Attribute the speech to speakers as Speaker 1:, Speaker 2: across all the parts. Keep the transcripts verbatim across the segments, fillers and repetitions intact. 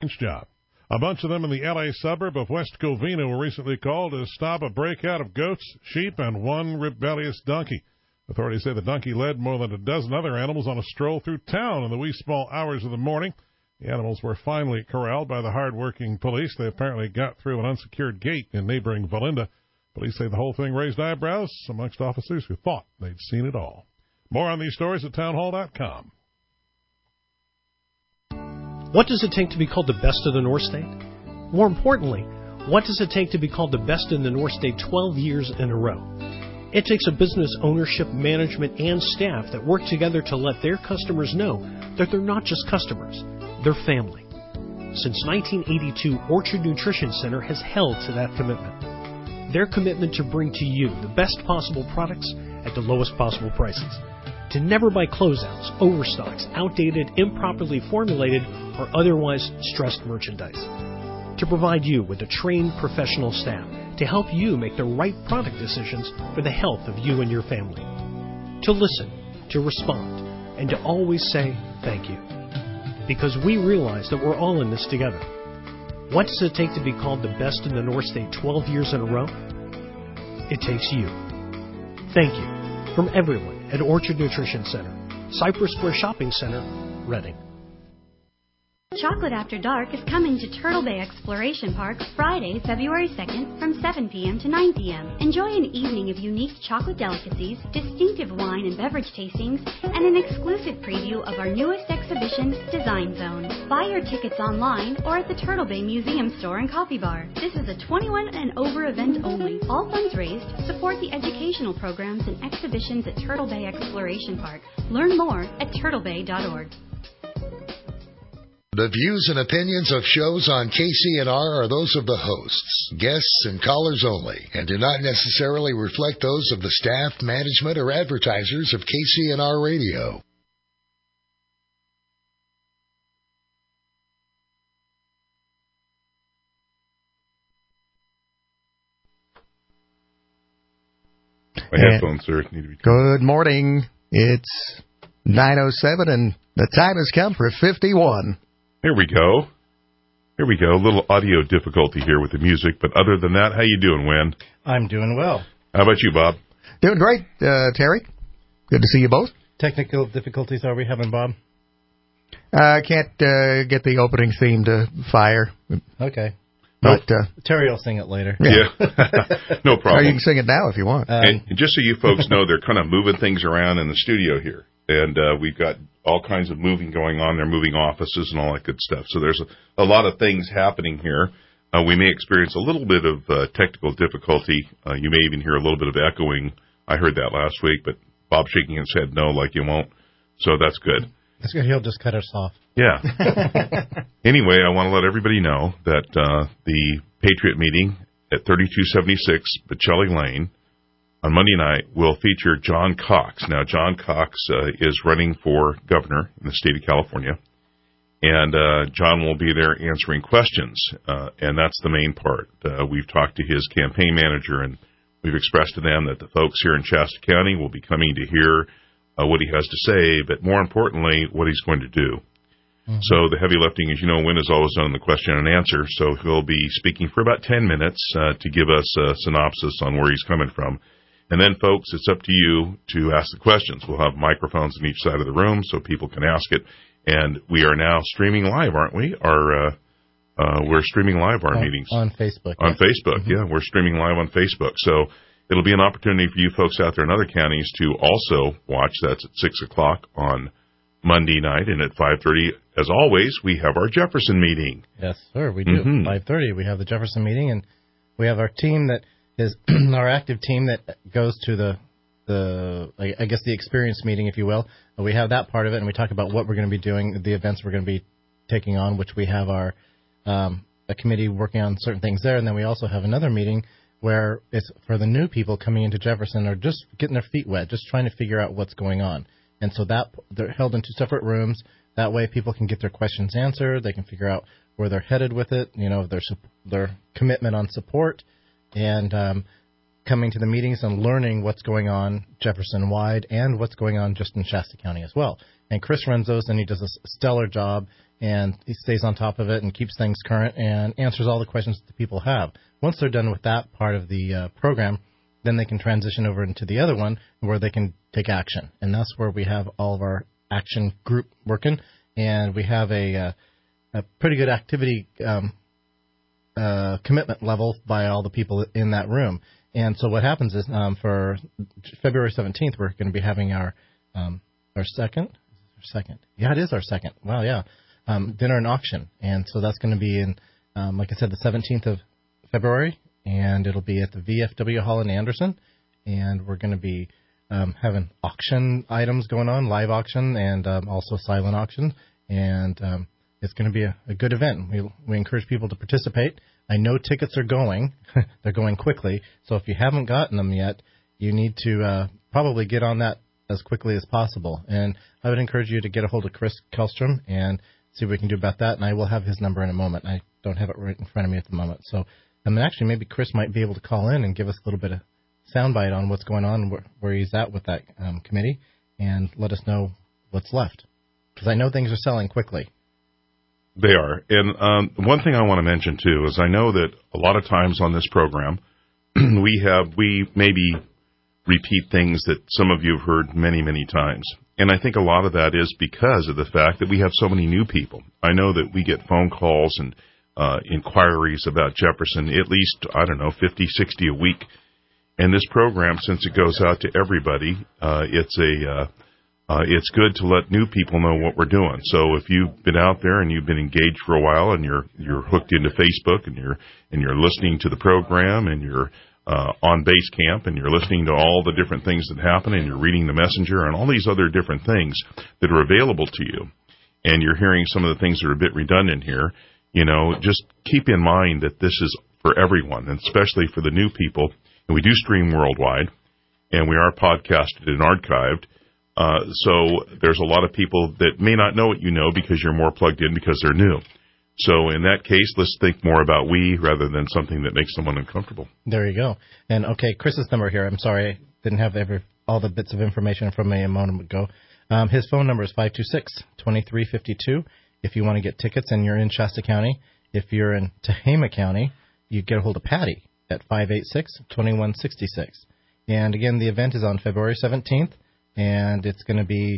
Speaker 1: job. A bunch of them in the L A suburb of West Covina were recently called to stop a breakout of goats, sheep, and one rebellious donkey. Authorities say the donkey led more than a dozen other animals on a stroll through town in the wee small hours of the morning. The animals were finally corralled by the hard-working police. They apparently got through an unsecured gate in neighboring Valinda. Police say the whole thing raised eyebrows amongst officers who thought they'd seen it all. More on these stories at townhall dot com.
Speaker 2: What does it take to be called the best of the North State? More importantly, what does it take to be called the best in the North State twelve years in a row? It takes a business ownership, management, and staff that work together to let their customers know that they're not just customers, they're family. Since nineteen eighty-two, Orchard Nutrition Center has held to that commitment. Their commitment to bring to you the best possible products at the lowest possible prices. To never buy closeouts, overstocks, outdated, improperly formulated, or otherwise stressed merchandise. To provide you with a trained professional staff to help you make the right product decisions for the health of you and your family. To listen, to respond, and to always say thank you. Because we realize that we're all in this together. What does it take to be called the best in the North State twelve years in a row? It takes you. Thank you from everyone at Orchard Nutrition Center, Cypress Square Shopping Center, Reading.
Speaker 3: Chocolate After Dark is coming to Turtle Bay Exploration Park Friday, February second from seven p.m. to nine p.m. Enjoy an evening of unique chocolate delicacies, distinctive wine and beverage tastings, and an exclusive preview of our newest exhibition, Design Zone. Buy your tickets online or at the Turtle Bay Museum Store and Coffee Bar. This is a twenty-one and over event only. All funds raised support the educational programs and exhibitions at Turtle Bay Exploration Park. Learn more at turtle bay dot org.
Speaker 4: The views and opinions of shows on K C N R are those of the hosts, guests, and callers only, and do not necessarily reflect those of the staff, management, or advertisers of K C N R Radio.
Speaker 5: My headphones, sir, need to be.
Speaker 6: Good morning. It's nine oh seven, and the time has come for fifty-one.
Speaker 5: Here we go. Here we go. A little audio difficulty here with the music, but other than that, how you doing, Win?
Speaker 7: I'm doing well.
Speaker 5: How about you, Bob?
Speaker 6: Doing great, uh, Terry. Good to see you both.
Speaker 7: Technical difficulties are we having, Bob?
Speaker 6: I uh, can't uh, get the opening theme to fire.
Speaker 7: Okay.
Speaker 6: But uh,
Speaker 7: Terry will sing it later.
Speaker 5: Yeah, yeah. No problem.
Speaker 6: Or you can sing it now if you want.
Speaker 5: Um, and just so you folks know, they're kind of moving things around in the studio here. And uh, we've got all kinds of moving going on. They're moving offices and all that good stuff. So there's a, a lot of things happening here. Uh, we may experience a little bit of uh, technical difficulty. Uh, you may even hear a little bit of echoing. I heard that last week, but Bob shaking his head no, like you won't. So that's good.
Speaker 7: That's good. He'll just cut us off.
Speaker 5: Yeah. Anyway, I want to let everybody know that uh, the Patriot meeting at thirty-two seventy-six Bocelli Lane on Monday night will feature John Cox. Now, John Cox uh, is running for governor in the state of California, and uh, John will be there answering questions, uh, and that's the main part. Uh, we've talked to his campaign manager, and we've expressed to them that the folks here in Shasta County will be coming to hear uh, what he has to say, but more importantly, what he's going to do. Mm-hmm. So the heavy lifting, as you know, Win is always done the question and answer, so he'll be speaking for about ten minutes uh, to give us a synopsis on where he's coming from. And then, folks, it's up to you to ask the questions. We'll have microphones on each side of the room so people can ask it. And we are now streaming live, aren't we? Our, uh, uh, we're streaming live our
Speaker 7: on,
Speaker 5: meetings.
Speaker 7: On Facebook.
Speaker 5: On
Speaker 7: yes.
Speaker 5: Facebook, mm-hmm. Yeah. We're streaming live on Facebook. So it'll be an opportunity for you folks out there in other counties to also watch. That's at six o'clock on Monday night. And at five thirty, as always, we have our Jefferson meeting.
Speaker 7: Yes, sir, we do.
Speaker 5: Mm-hmm.
Speaker 7: five thirty, we have the Jefferson meeting, and we have our team that is our active team that goes to the, the I guess, the experience meeting, if you will. We have that part of it, and we talk about what we're going to be doing, the events we're going to be taking on, which we have our um, a committee working on certain things there. And then we also have another meeting where it's for the new people coming into Jefferson or just getting their feet wet, just trying to figure out what's going on. And so that they're held in two separate rooms. That way people can get their questions answered. They can figure out where they're headed with it, you know, their their commitment on support. And um, coming to the meetings and learning what's going on Jefferson-wide and what's going on just in Shasta County as well. And Chris runs those, and he does a stellar job. and he stays on top of it and keeps things current and answers all the questions that the people have. Once they're done with that part of the uh, program, then they can transition over into the other one where they can take action. And that's where we have all of our action group working, and we have a, uh, a pretty good activity um, uh, commitment level by all the people in that room. And so what happens is um, for February seventeenth, we're going to be having our um, our second, our second, yeah, it is our second. Wow, yeah, um, dinner and auction, and so that's going to be in, um, like I said, the seventeenth of February, and it'll be at the V F W Hall in Anderson, and we're going to be um, having auction items going on, live auction, and um, also silent auction, and um, it's going to be a, a good event. We we encourage people to participate. I know tickets are going. They're going quickly. So if you haven't gotten them yet, you need to uh, probably get on that as quickly as possible. And I would encourage you to get a hold of Chris Kellstrom and see what we can do about that. And I will have his number in a moment. I don't have it right in front of me at the moment. So I mean, actually, maybe Chris might be able to call in and give us a little bit of soundbite on what's going on, where, where he's at with that um, committee, and let us know what's left. Because I know things are selling quickly.
Speaker 5: They are. And um, one thing I want to mention, too, is I know that a lot of times on this program, we have, we maybe repeat things that some of you have heard many, many times. And I think a lot of that is because of the fact that we have so many new people. I know that we get phone calls and uh, inquiries about Jefferson, at least, I don't know, fifty, sixty a week. And this program, since it goes out to everybody, uh, it's a... Uh, Uh, it's good to let new people know what we're doing. So if you've been out there and you've been engaged for a while and you're you're hooked into Facebook and you're and you're listening to the program and you're uh, on base camp and you're listening to all the different things that happen and you're reading the messenger and all these other different things that are available to you, and you're hearing some of the things that are a bit redundant here, you know, just keep in mind that this is for everyone, and especially for the new people. And we do stream worldwide, and we are podcasted and archived. Uh, so there's a lot of people that may not know what you know because you're more plugged in because they're new. So in that case, let's think more about we rather than something that makes someone uncomfortable.
Speaker 7: There you go. And, okay, Chris's number here. I'm sorry, I didn't have every, all the bits of information from me a moment ago. Um, his phone number is five two six, two three five two if you want to get tickets and you're in Shasta County. If you're in Tehama County, you get a hold of Patty at five eight six, two one six six. And, again, the event is on February seventeenth. And it's going to be,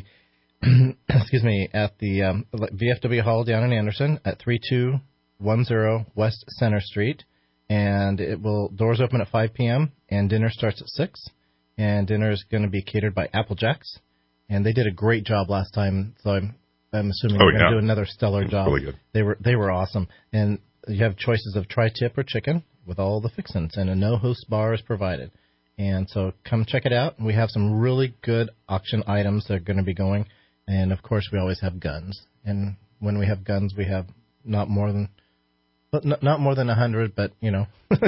Speaker 7: excuse me, at the um, V F W Hall down in Anderson at three two one zero West Center Street. And it will doors open at five p.m. and dinner starts at six. And dinner is going to be catered by Applejacks. And they did a great job last time, so I'm I'm assuming
Speaker 5: oh,
Speaker 7: they're going
Speaker 5: yeah.
Speaker 7: to do another stellar job.
Speaker 5: Really good.
Speaker 7: They were they were awesome. And you have choices of tri-tip or chicken with all the fixins, and a no-host bar is provided. And so come check it out. We have some really good auction items that are going to be going. And, of course, we always have guns. And when we have guns, we have not more than not, not more than one hundred, but, you know.
Speaker 5: I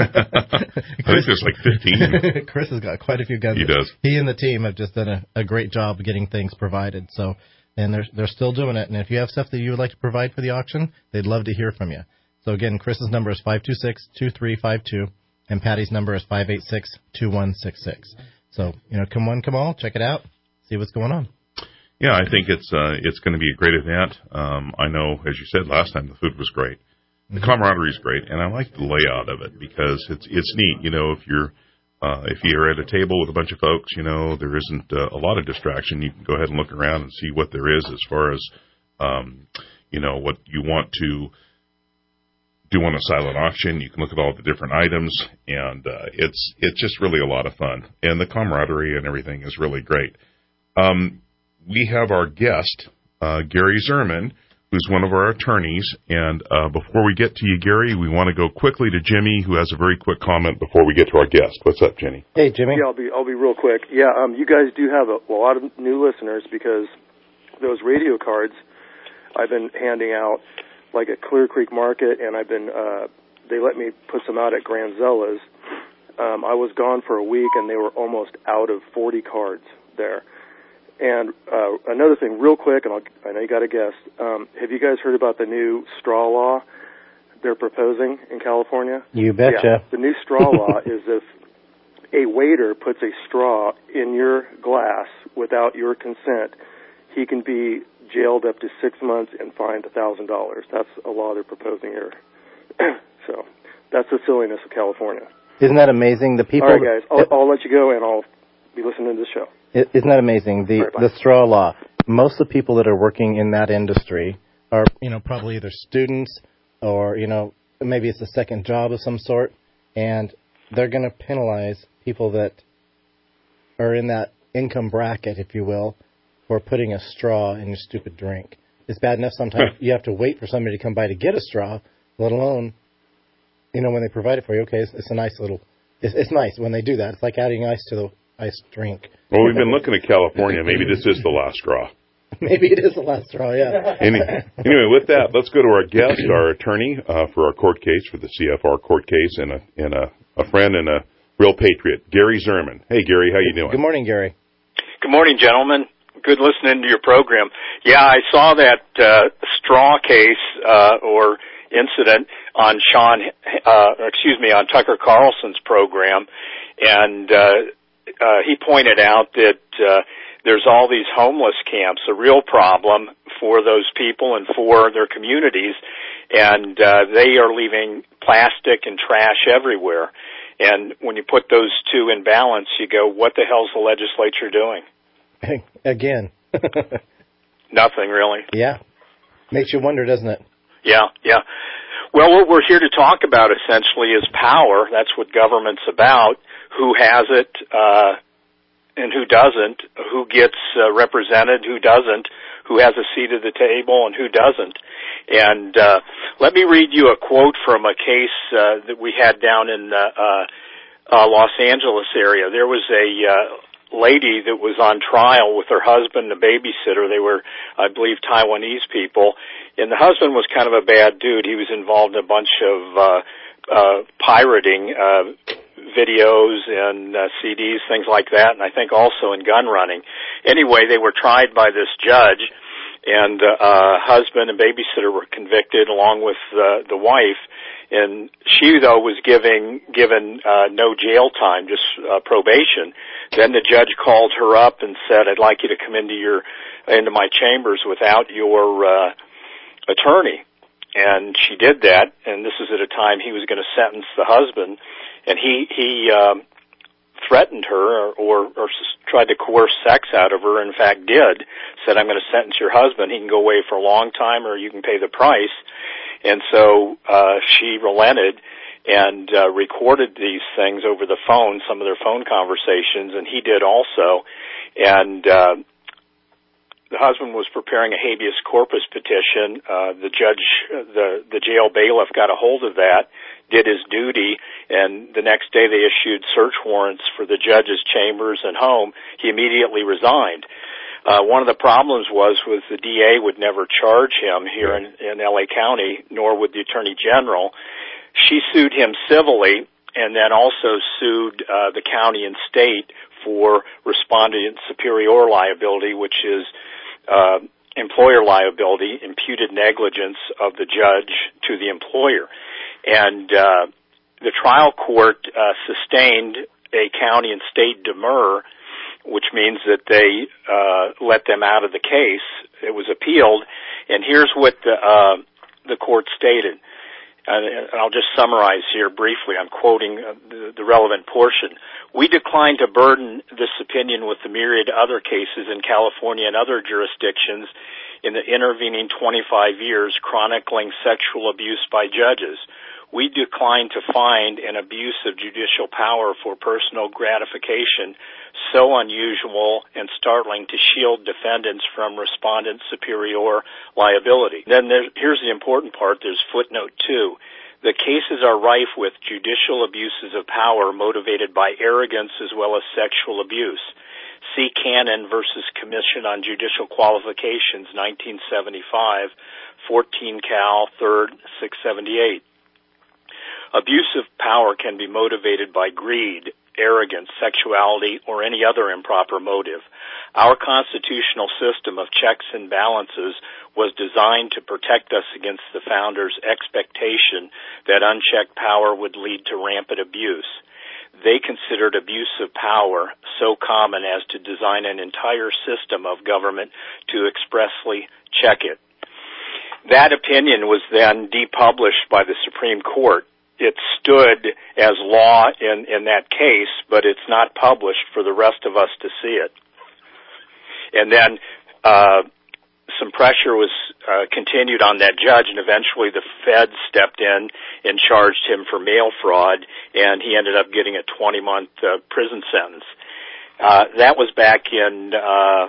Speaker 5: think there's like fifteen.
Speaker 7: Chris has got quite a few guns.
Speaker 5: He does.
Speaker 7: He and the team have just done a, a great job of getting things provided. So, and they're, they're still doing it. And if you have stuff that you would like to provide for the auction, they'd love to hear from you. So, again, Chris's number is five two six, two three five two. And Patty's number is five eight six, two one six six. So, you know, come one, come all, check it out, see what's going on.
Speaker 5: Yeah, I think it's uh, it's going to be a great event. Um, I know, as you said last time, the food was great. The mm-hmm. camaraderie is great, and I like the layout of it because it's it's neat. You know, if you're uh, if you're at a table with a bunch of folks, you know, there isn't uh, a lot of distraction. You can go ahead and look around and see what there is as far as, um, you know, what you want to do on a silent auction. You can look at all the different items, and uh, it's it's just really a lot of fun. And the camaraderie and everything is really great. Um, we have our guest, uh, Gary Zerman, who's one of our attorneys. And uh, before we get to you, Gary, we want to go quickly to Jimmy, who has a very quick comment before we get to our guest. What's up, Jimmy?
Speaker 7: Hey, Jimmy.
Speaker 8: Yeah, I'll be I'll be real quick. Yeah, um, you guys do have a, a lot of new listeners because those radio cards I've been handing out, like at Clear Creek Market, and I've been, uh, they let me put some out at Granzella's. Um, I was gone for a week, and they were almost out of forty cards there. And uh, another thing, real quick, and I'll, I know you got a guess, um, have you guys heard about the new straw law they're proposing in California?
Speaker 7: You betcha.
Speaker 8: Yeah, the new straw law is if a waiter puts a straw in your glass without your consent, he can be jailed up to six months and fined one thousand dollars. That's a law they're proposing here. So that's the silliness of California.
Speaker 7: Isn't that amazing? The people.
Speaker 8: All right, guys, I'll, it, I'll let you go, and I'll be listening to the show.
Speaker 7: It, isn't that amazing? The
Speaker 8: right,
Speaker 7: the straw law. Most of the people that are working in that industry are, you know, probably either students or, you know, maybe it's a second job of some sort, and they're going to penalize people that are in that income bracket, if you will, for putting a straw in your stupid drink. It's bad enough sometimes you have to wait for somebody to come by to get a straw, let alone, you know, when they provide it for you. Okay, it's, it's a nice little, it's, it's nice when they do that. It's like adding ice to the iced drink.
Speaker 5: Well, we've been looking at California. Maybe this is the last straw.
Speaker 7: Maybe it is the last straw, yeah.
Speaker 5: Any, anyway, with that, let's go to our guest, our attorney uh, for our court case, for the C F R court case, and a and a, a friend and a real patriot, Gary Zerman. Hey, Gary, how you doing?
Speaker 7: Good morning, Gary.
Speaker 9: Good morning, gentlemen. Good listening to your program. Yeah, I saw that uh, straw case uh, or incident on Sean, uh, excuse me, on Tucker Carlson's program, and uh, uh, he pointed out that uh, there's all these homeless camps, a real problem for those people and for their communities, and uh, they are leaving plastic and trash everywhere. And when you put those two in balance, you go, what the hell's the legislature doing?
Speaker 7: Again.
Speaker 9: Nothing, really.
Speaker 7: Yeah. Makes you wonder, doesn't it?
Speaker 9: Yeah, yeah. Well, what we're here to talk about essentially is power. That's what government's about. Who has it uh, and who doesn't? Who gets uh, represented, who doesn't? Who has a seat at the table and who doesn't? And uh, let me read you a quote from a case uh, that we had down in the uh, uh, Los Angeles area. There was a uh, lady that was on trial with her husband and a babysitter. They were, I believe, Taiwanese people. And the husband was kind of a bad dude. He was involved in a bunch of uh, uh, pirating uh, videos and uh, C Ds, things like that, and I think also in gun running. Anyway, they were tried by this judge, and uh, uh, husband and babysitter were convicted along with uh, the wife. And she, though, was giving, given uh, no jail time, just uh, probation. Then the judge called her up and said, I'd like you to come into your into my chambers without your uh, attorney. And she did that, and this is at a time he was going to sentence the husband. And he he um, threatened her or, or, or tried to coerce sex out of her, in fact did, said, I'm going to sentence your husband. He can go away for a long time or you can pay the price. And so uh, she relented and uh, recorded these things over the phone, some of their phone conversations, and he did also. And uh, the husband was preparing a habeas corpus petition. Uh, the judge, the, the jail bailiff got a hold of that, did his duty, and the next day they issued search warrants for the judge's chambers and home. He immediately resigned. Uh, one of the problems was, was the D A would never charge him here in, in L A County, nor would the Attorney General. She sued him civilly and then also sued uh, the county and state for respondent superior liability, which is uh, employer liability, imputed negligence of the judge to the employer. And uh, the trial court uh, sustained a county and state demur, which means that they uh, let them out of the case. It was appealed, and here's what the, uh, the court stated. And I'll just summarize here briefly. I'm quoting the, the relevant portion. We decline to burden this opinion with the myriad other cases in California and other jurisdictions in the intervening twenty-five years chronicling sexual abuse by judges. We decline to find an abuse of judicial power for personal gratification so unusual and startling to shield defendants from respondent superior liability. Then there, here's the important part. There's footnote two. The cases are rife with judicial abuses of power motivated by arrogance as well as sexual abuse. See Cannon versus Commission on Judicial Qualifications, nineteen seventy-five, fourteen Cal third, six seventy-eight. Abuse of power can be motivated by greed, arrogance, sexuality, or any other improper motive. Our constitutional system of checks and balances was designed to protect us against the founders' expectation that unchecked power would lead to rampant abuse. they considered abuse of power so common as to design an entire system of government to expressly check it. That opinion was then depublished by the Supreme Court. It stood as law in, in that case, but it's not published for the rest of us to see it. And then uh, some pressure was uh, continued on that judge, and eventually the feds stepped in and charged him for mail fraud, and he ended up getting a twenty-month uh, prison sentence. Uh, that was back in uh,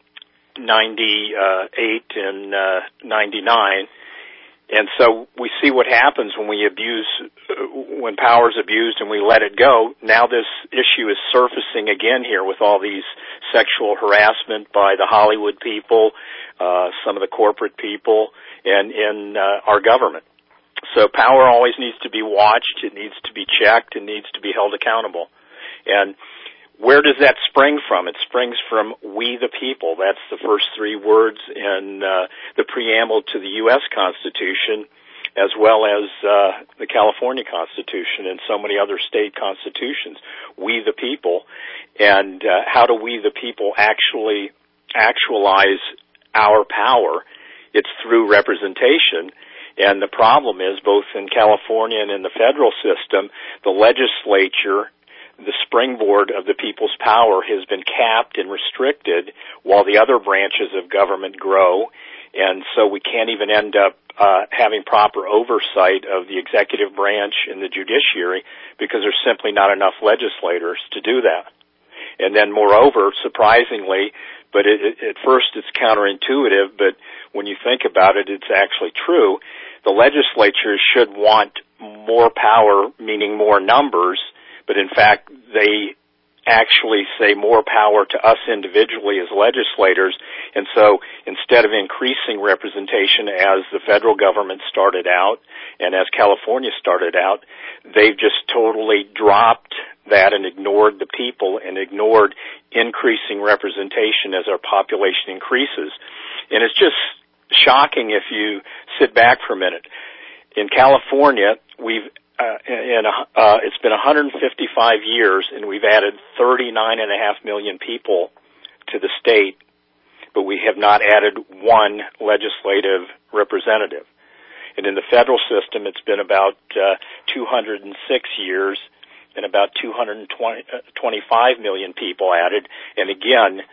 Speaker 9: ninety-eight and uh, ninety-nine. And so we see what happens when we abuse, when power is abused and we let it go. Now this issue is surfacing again here with all these sexual harassment by the Hollywood people, uh, some of the corporate people, and in uh, our government. So power always needs to be watched. It needs to be checked. It needs to be held accountable. And where does that spring from? It springs from we the people. That's the first three words in uh, the preamble to the U S Constitution, as well as uh, the California Constitution and so many other state constitutions. We the people. And uh, how do we the people actually actualize our power? It's through representation. And the problem is, both in California and in the federal system, the legislature, the springboard of the people's power, has been capped and restricted while the other branches of government grow. And so we can't even end up uh, having proper oversight of the executive branch and the judiciary because there's simply not enough legislators to do that. And then moreover, surprisingly, but it, it, at first it's counterintuitive, but when you think about it, it's actually true. The legislature should want more power, meaning more numbers, but in fact, they actually say more power to us individually as legislators. And so instead of increasing representation as the federal government started out and as California started out, they've just totally dropped that and ignored the people and ignored increasing representation as our population increases. And it's just shocking if you sit back for a minute. In California, we've Uh, and uh, it's been one hundred fifty-five years, and we've added thirty-nine and a half million people to the state, but we have not added one legislative representative. And in the federal system, it's been about uh, two hundred six years and about two hundred twenty-five million people added, and again,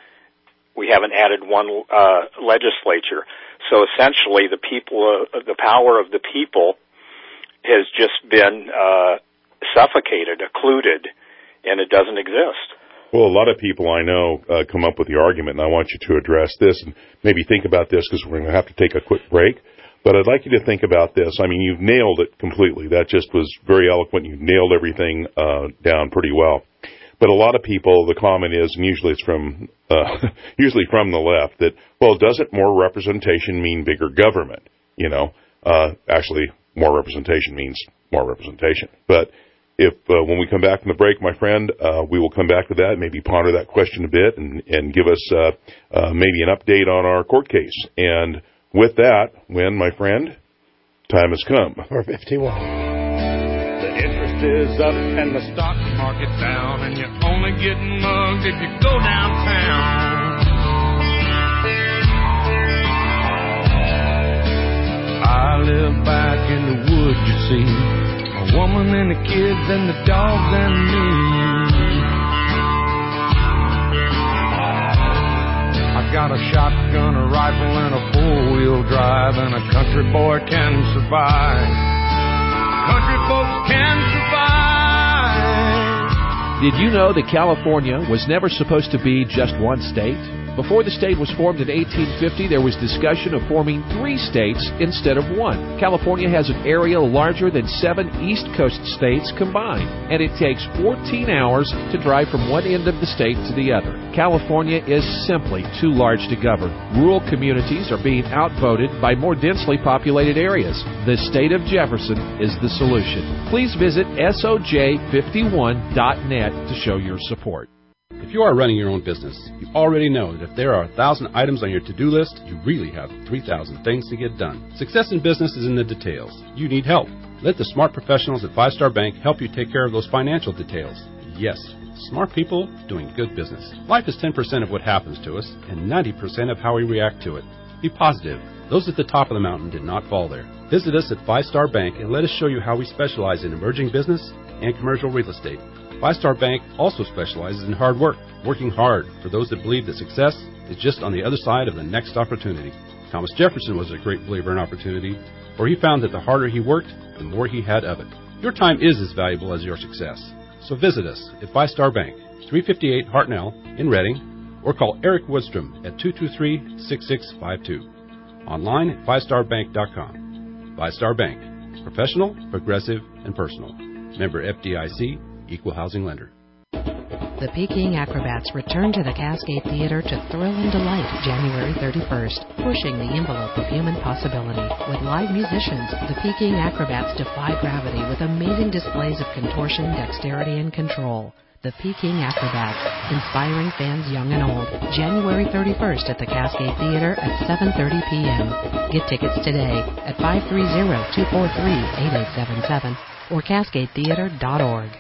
Speaker 9: we haven't added one uh, legislature. So essentially, the people, uh, the power of the people has just been uh, suffocated, occluded, and it doesn't exist.
Speaker 5: Well, a lot of people I know uh, come up with the argument, and I want you to address this and maybe think about this because we're going to have to take a quick break. But I'd like you to think about this. I mean, you've nailed it completely. That just was very eloquent. You nailed everything uh, down pretty well. But a lot of people, the comment is, and usually it's from uh, usually from the left, that, well, doesn't more representation mean bigger government? You know, uh, actually, more representation means more representation. But if uh, when we come back from the break, my friend, uh, we will come back to that, maybe ponder that question a bit, and, and give us uh, uh, maybe an update on our court case. And with that, when, my friend, time has come.
Speaker 7: four fifty-one.
Speaker 10: The interest is up and the stock market's down, and you're only getting mugged if you go downtown. I live back in the woods, you see, a woman and the kids and the dogs and me. I got a shotgun, a rifle, and a four-wheel drive, and a country boy can survive. Country folks can survive.
Speaker 11: Did you know that California was never supposed to be just one state? Before the state was formed in eighteen fifty, there was discussion of forming three states instead of one. California has an area larger than seven East Coast states combined, and it takes fourteen hours to drive from one end of the state to the other. California is simply too large to govern. Rural communities are being outvoted by more densely populated areas. The state of Jefferson is the solution. Please visit S O J fifty-one dot net to show your support.
Speaker 12: If you are running your own business, you already know that if there are a thousand items on your to-do list, you really have three thousand things to get done. Success in business is in the details. You need help. Let the smart professionals at Five Star Bank help you take care of those financial details. Yes, smart people doing good business. Life is ten percent of what happens to us and ninety percent of how we react to it. Be positive. Those at the top of the mountain did not fall there. Visit us at Five Star Bank and let us show you how we specialize in emerging business and commercial real estate. Five Star Bank also specializes in hard work, working hard for those that believe that success is just on the other side of the next opportunity. Thomas Jefferson was a great believer in opportunity, for he found that the harder he worked, the more he had of it. Your time is as valuable as your success. So visit us at Five Star Bank, three fifty-eight Hartnell in Reading, or call Eric Woodstrom at two two three, six six five two. Online at five star bank dot com. Five Star Bank. Professional, progressive, and personal. Member F D I C, Equal Housing Lender.
Speaker 13: The Peking Acrobats return to the Cascade Theater to thrill and delight January thirty-first, pushing the envelope of human possibility. With live musicians, the Peking Acrobats defy gravity with amazing displays of contortion, dexterity, and control. The Peking Acrobats, inspiring fans young and old. January thirty-first at the Cascade Theater at seven thirty p.m. Get tickets today at five three zero, two four three, eight eight seven seven or cascade theater dot org.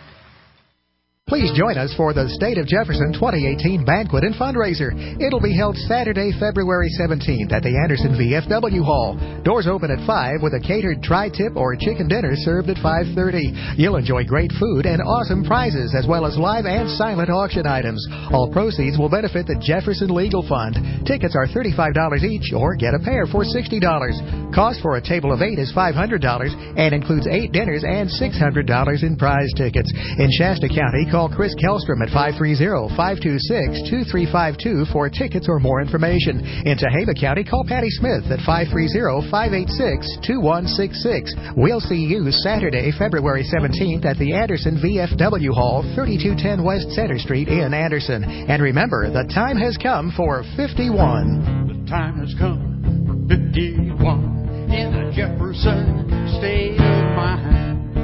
Speaker 14: Please join us for the State of Jefferson twenty eighteen Banquet and Fundraiser. It'll be held Saturday, February seventeenth at the Anderson V F W Hall. Doors open at five with a catered tri-tip or chicken dinner served at five thirty. You'll enjoy great food and awesome prizes as well as live and silent auction items. All proceeds will benefit the Jefferson Legal Fund. Tickets are thirty-five dollars each or get a pair for sixty dollars. Cost for a table of eight is five hundred dollars and includes eight dinners and six hundred dollars in prize tickets. In Shasta County, call Chris Kellstrom at five three zero, five two six, two three five two for tickets or more information. In Tehama County, call Patty Smith at five three zero, five eight six, two one six six. We'll see you Saturday, February seventeenth at the Anderson V F W Hall, thirty-two ten West Center Street in Anderson. And remember, the time has come for fifty-one.
Speaker 15: The time has come for fifty-one in the Jefferson state of mind.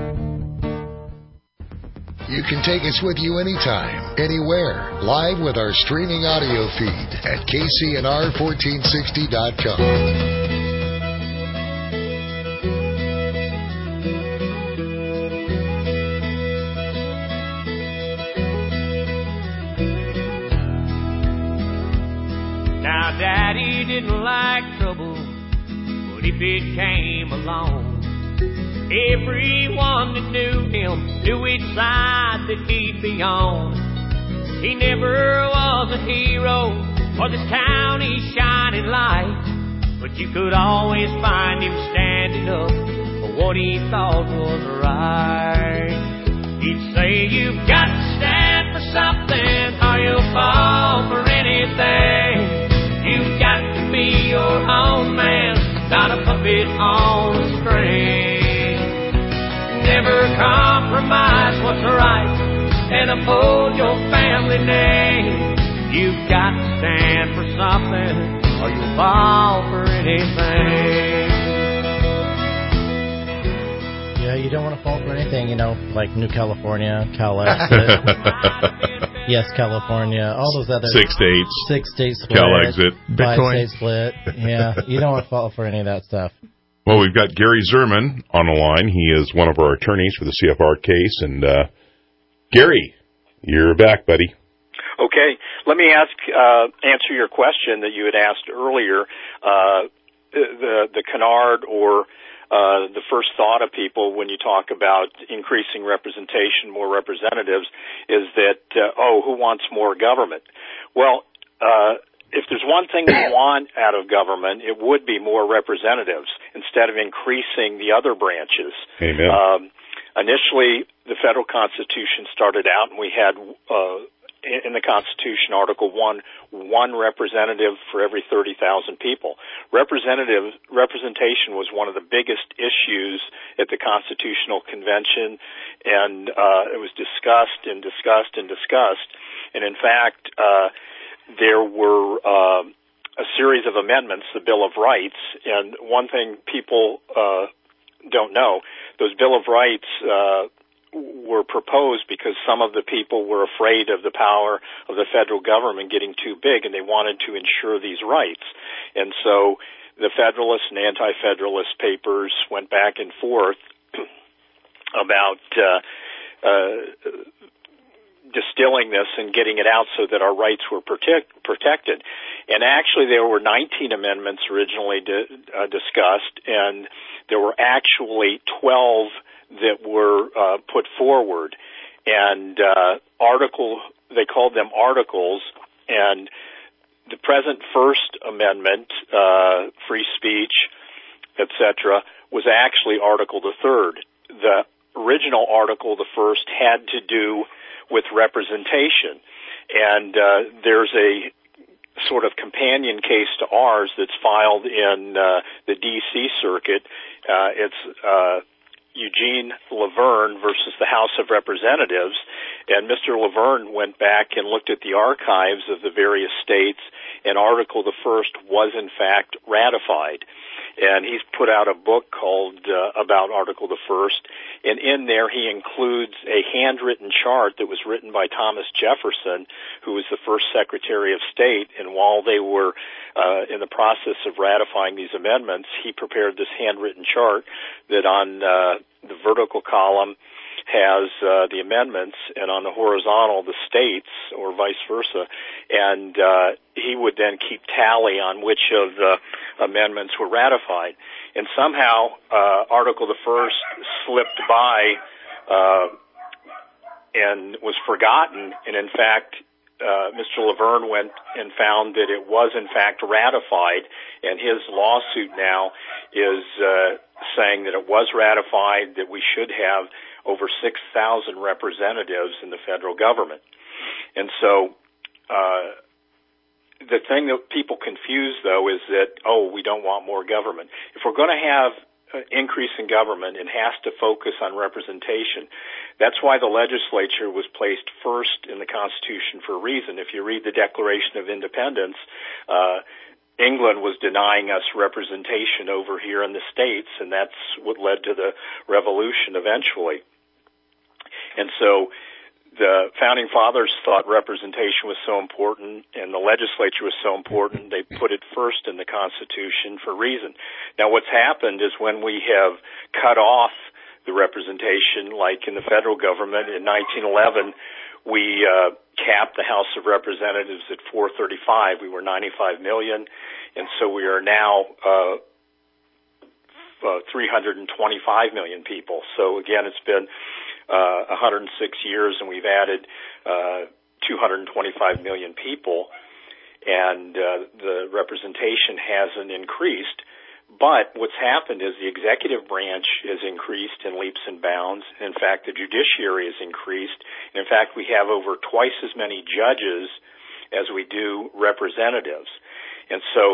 Speaker 4: You can take us with you anytime, anywhere, live with our streaming audio feed at K C N R fourteen sixty dot com.
Speaker 16: Now, Daddy didn't like trouble, but if it came along, everyone that knew him knew which side that he'd be on. He never was a hero or this county's shining light, but you could always find him standing up for what he thought was right. He'd say, you've got to stand for something or you'll fall for anything. You've got to be your own man, not a puppet on a string. Never compromise what's right and uphold your family name. You've got to stand for something or you'll fall for anything.
Speaker 7: Yeah, you don't want to fall for anything, you know, like New California, Cal Exit. Yes, California, all those other...
Speaker 5: Six states.
Speaker 7: Six state split.
Speaker 5: Cal Exit.
Speaker 7: Five
Speaker 5: Bitcoin.
Speaker 7: state split. Yeah, you don't want to fall for any of that stuff.
Speaker 5: Well, we've got Gary Zerman on the line. He is one of our attorneys for the C F R case. And, uh, Gary, you're back, buddy.
Speaker 9: Okay. Let me ask, uh, answer your question that you had asked earlier. Uh, the, the canard or, uh, the first thought of people when you talk about increasing representation, more representatives, is that, uh, oh, who wants more government? Well, uh, if there's one thing we want out of government, it would be more representatives instead of increasing the other branches.
Speaker 5: Amen.
Speaker 9: Um, initially, the federal Constitution started out, and we had uh, in the Constitution, Article One, one representative for every thirty thousand people. Representative representation was one of the biggest issues at the Constitutional Convention, and uh, it was discussed and discussed and discussed. And in fact, uh, there were uh, a series of amendments, the Bill of Rights, and one thing people uh, don't know, those Bill of Rights uh, were proposed because some of the people were afraid of the power of the federal government getting too big, and they wanted to ensure these rights. And so the Federalist and Anti-Federalist papers went back and forth about uh, uh, distilling this and getting it out so that our rights were protect, protected. And actually there were nineteen amendments originally di- uh, discussed, and there were actually twelve that were uh, put forward. And uh, article, they called them articles, and the present First Amendment, uh, free speech, et cetera, was actually Article the Third. The original Article the First had to do with representation, and uh, there's a sort of companion case to ours that's filed in uh, the D C Circuit. Uh, it's uh, Eugene Laverne versus the House of Representatives, and Mister Laverne went back and looked at the archives of the various states, and Article the First was in fact ratified. And he's put out a book called uh, about Article the First, and in there he includes a handwritten chart that was written by Thomas Jefferson, who was the first Secretary of State. And while they were uh, in the process of ratifying these amendments, he prepared this handwritten chart that on uh, the vertical column has uh, the amendments, and on the horizontal the states, or vice versa, and uh, he would then keep tally on which of the amendments were ratified. And somehow uh, Article the First slipped by uh, and was forgotten, and in fact uh, Mister Laverne went and found that it was in fact ratified, and his lawsuit now is uh, saying that it was ratified, that we should have over six thousand representatives in the federal government. And so uh, the thing that people confuse, though, is that, oh, we don't want more government. If we're going to have an increase in government, it has to focus on representation. That's why the legislature was placed first in the Constitution for a reason. If you read the Declaration of Independence, uh, England was denying us representation over here in the States, and that's what led to the revolution eventually. And so the Founding Fathers thought representation was so important and the legislature was so important, they put it first in the Constitution for a reason. Now what's happened is when we have cut off the representation, like in the federal government in nineteen eleven, we uh, capped the House of Representatives at four thirty-five. We were ninety-five million, and so we are now uh, uh, three hundred twenty-five million people. So again, it's been uh, one hundred six years, and we've added uh, two hundred twenty-five million people, and uh, the representation hasn't increased. But what's happened is the executive branch has increased in leaps and bounds. In fact, the judiciary has increased. And in fact, we have over twice as many judges as we do representatives. And so,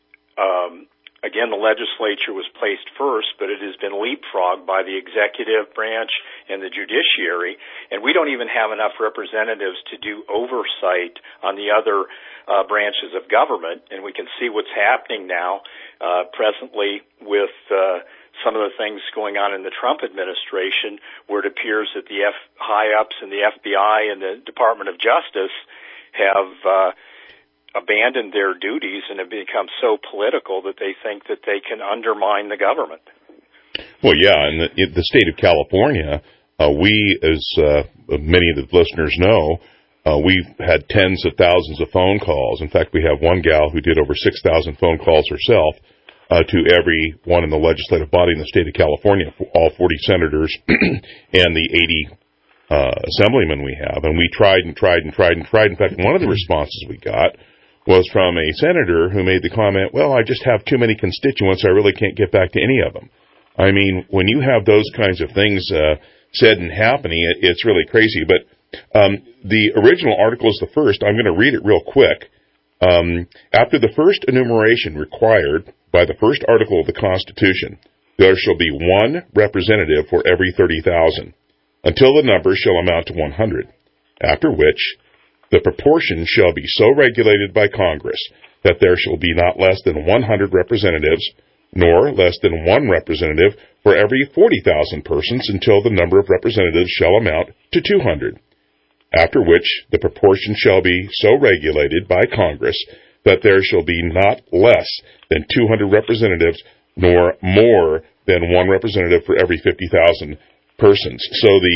Speaker 9: um, again, the legislature was placed first, but it has been leapfrogged by the executive branch and the judiciary. And we don't even have enough representatives to do oversight on the other uh, branches of government. And we can see what's happening now uh, presently with uh, some of the things going on in the Trump administration, where it appears that the F- high-ups in the F B I and the Department of Justice have uh, abandoned their duties and have become so political that they think that they can undermine the government.
Speaker 5: Well, yeah, and the, in the state of California, uh, we, as uh, many of the listeners know, uh, we've had tens of thousands of phone calls. In fact, we have one gal who did over six thousand phone calls herself uh, to every one in the legislative body in the state of California, all forty senators and the eighty uh, assemblymen we have. And we tried and tried and tried and tried. In fact, one of the responses we got was from a senator who made the comment, well, I just have too many constituents, I really can't get back to any of them. I mean, when you have those kinds of things uh, said and happening, it, it's really crazy. But um, the original article is the first. I'm going to read it real quick. Um, after the first enumeration required by the first article of the Constitution, there shall be one representative for every thirty thousand, until the number shall amount to one hundred, after which the proportion shall be so regulated by Congress that there shall be not less than one hundred representatives, nor less than one representative for every forty thousand persons, until the number of representatives shall amount to two hundred, after which the proportion shall be so regulated by Congress that there shall be not less than two hundred representatives, nor more than one representative for every fifty thousand persons. So the